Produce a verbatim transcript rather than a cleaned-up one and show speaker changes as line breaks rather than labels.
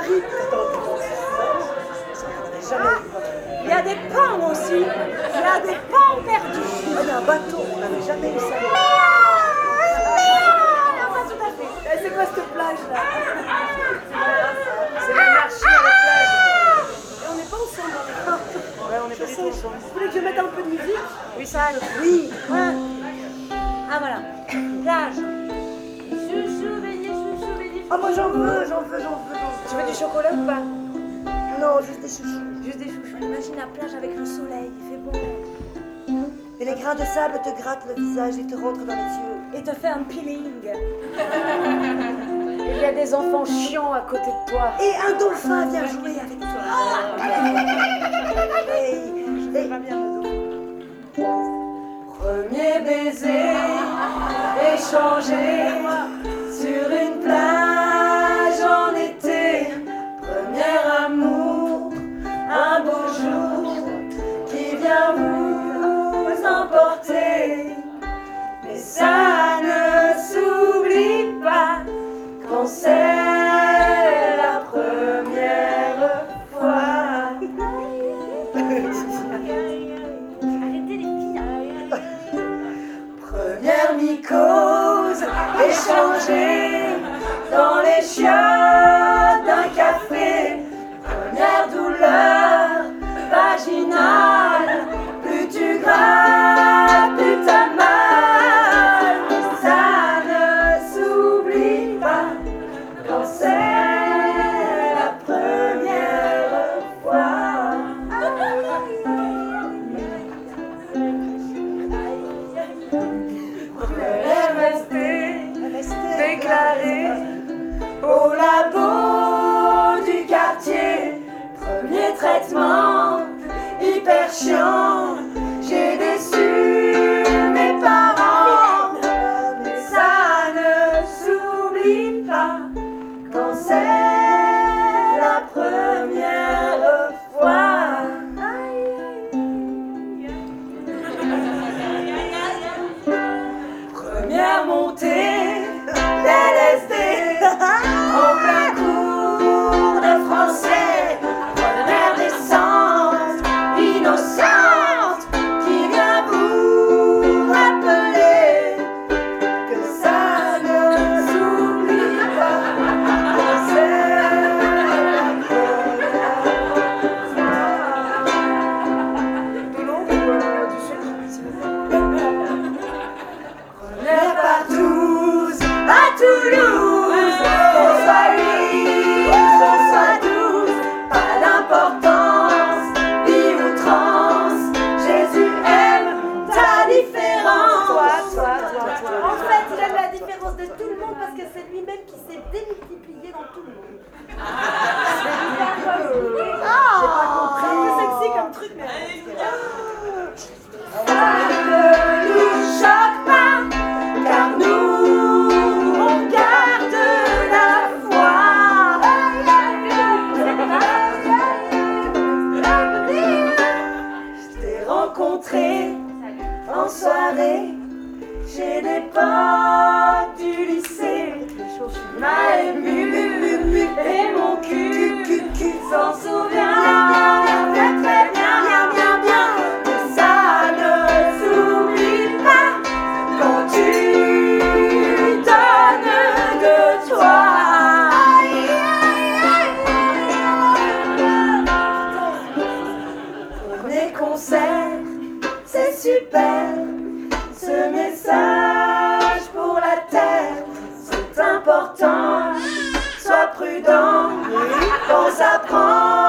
qui?
Il y a des pans aussi. Il y a des pans perdus.
Ah, il y a un bateau, on n'avait jamais eu ça.
Pas tout à fait.
Eh, c'est quoi cette plage-là? C'est l'anarchie à la plage.
Et on n'est pas ensemble. hein.
Ouais, on est pas du tout ensemble.
Vous voulez que je mette un peu de musique?
Oui, ça arrive. Oui.
Ouais. Ah voilà. Plage. Chouchou, béni, chouchou, béni.
Ah, moi j'en veux, j'en veux, j'en veux, j'en veux.
Tu veux du chocolat ou pas?
Non, juste des chouchous.
Juste des chouchous. Imagine la plage avec le soleil, il fait beau.
Et les grains de sable te grattent le visage et te rentrent dans les yeux.
Et te fait un peeling. Il y a des enfants chiants à côté de toi.
Et un dauphin vient jouer avec toi. Et, et...
Pas bien le dos.
Premier baiser échangé sur une plage en été. Premier amour, un beau jour qui vient vous emporter. Mais ça ne s'oublie pas quand c'est la première fois.
Arrêtez les filles.
Première mycose échangée dans les chiottes d'un café. Première douleur vaginale, plus tu grattes, plus t'as mal. Mais ça ne s'oublie pas quand c'est la première fois. Elle restait déclarée au labo du quartier. Premier traitement, hyper chiant. J'ai déçu mes parents. Mais ça ne s'oublie pas quand c'est la première fois. Première montée d'L S D en plein cours de français. Première descente innocente qui vient vous rappeler que ça ne s'oublie pas que c'est la première fois. De l'eau ou euh, du sucre, s'il vous plaît. Première partouze à Toulouse, qu'on soit huit, qu'on soit douze, pas d'importance, bi ou trans, Jésus aime ta différence. Toi, toi, toi, toi.
En fait, il aime la différence de tout le monde parce que c'est lui-même qui s'est démultiplié dans tout le monde. C'est hyper compliqué.
J'ai pas compris.
C'est un peu sexy comme truc, mais.
Ça ne nous choque pas, car nous, on garde la foi. Je t'ai rencontré en soirée chez des potes du lycée. Tu m'as ému et mon cul s'en souvient très très bien, bien, bien, bien. Mais ça ne s'oublie pas quand tu donnes de toi. Premier concert, c'est super. Ce message pour la terre, c'est important. Sois prudent, pense à prendre